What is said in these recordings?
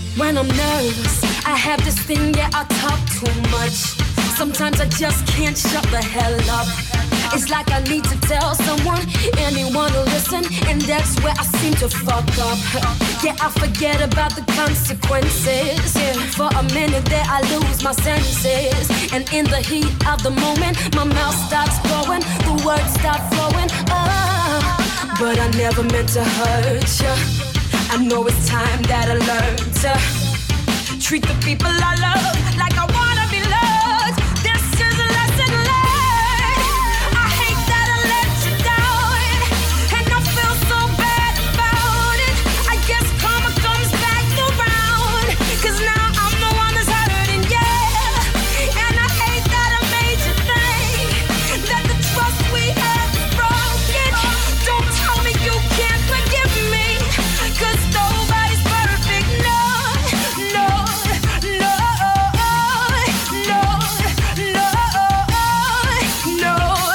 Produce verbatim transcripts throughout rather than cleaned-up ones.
When I'm nervous, I have this thing, yeah, I talk too much. Sometimes I just can't shut the hell up. It's like I need to tell someone, anyone to listen, and that's where I seem to fuck up. Yeah, I forget about the consequences. Yeah, for a minute there I lose my senses, and in the heat of the moment, my mouth starts going, the words start flowing. Oh, but I never meant to hurt you. I know it's time that I learn to treat the people I love like I wanna be loved. This is a lesson learned. I hate that I let you down, and I feel so bad about it. I guess karma comes back around, 'cause now I'm the one that's hurting, yeah. And I hate that I made you think that the trust we had is broken. Don't tell me you can't forgive me, 'cause nobody's perfect, no, no, no, no, no, no, no.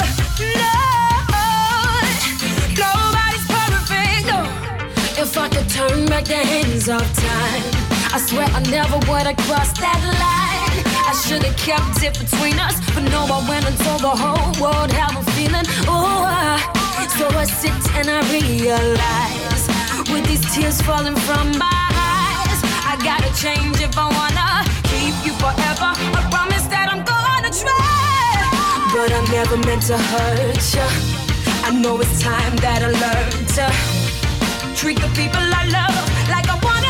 Nobody's perfect, no. If I could turn back the hands of time, I swear I never would have crossed that line. I should have kept it between us, but no, I went and told the whole world how I'm feeling. Oh, I, so I sit and I realize, with these tears falling from my eyes, I gotta change if I wanna keep you forever. I promise that I'm gonna try, but I never meant to hurt you. I know it's time that I learn to treat the people I love like I wanna